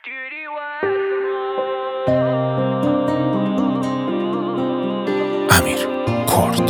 امیر کرد.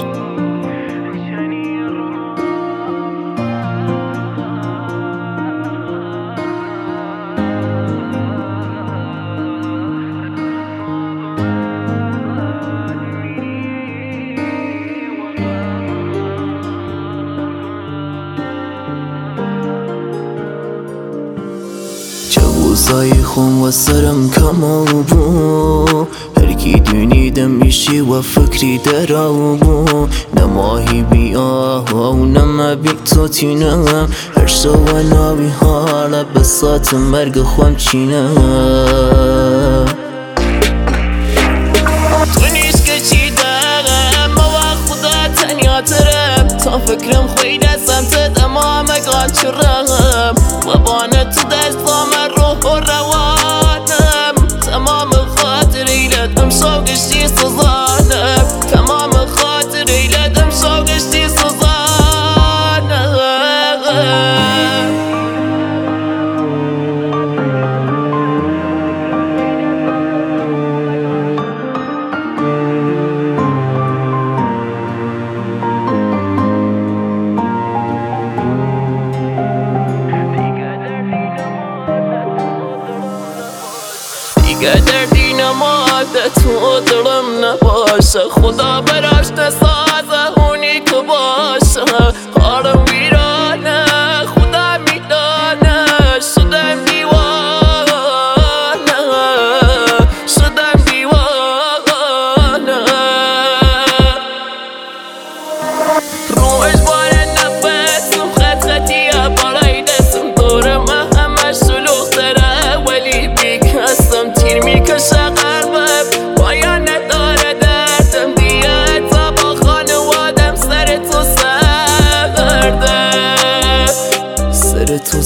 روزای خون و سرم کما بو هرکی دونیدم میشی و فکری درا بو نماهی بیا و نما بی تو تینم هر شو و ناوی حالا بسات مرگ خوام چینم تو نیست که چی دارم ما خدا تنیا ترم تا فکرم خوی دستم تدمام گان چرم و بانه تو دستام روح و روانم تمام خاطری لدم شوقشتی سزانم تمام خاطری لدم شوقشتی سزانم دیگه دردی نماده تو دلم نباشه خدا براش نسازه اونی که باشه حالم ویرانه خدا میدانه شدم دیوانه شدم دیوانه روش باره نفسم خط خطیه بالای دستم دورم همه شلوغ داره ولی بیکستم تیر میکشه قلبم پایان نداره دردم دیگه تا با خانوادم سر تو سردم سر تو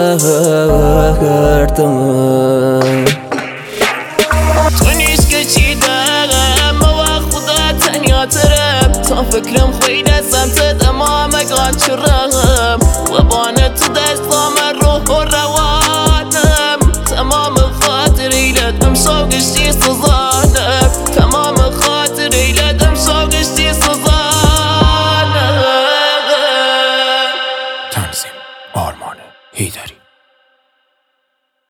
سردم تو نیست که چی دارم و خدا تنیا ترم تا فکرم خوی دستم تدمام گان چرم و بانه تو دستام روح و روانم تمام خاطری لدم شوقشتی سزانم